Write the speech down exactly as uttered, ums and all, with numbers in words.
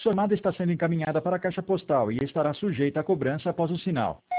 Sua chamada está sendo encaminhada para a caixa postal e estará sujeita a cobrança após o sinal.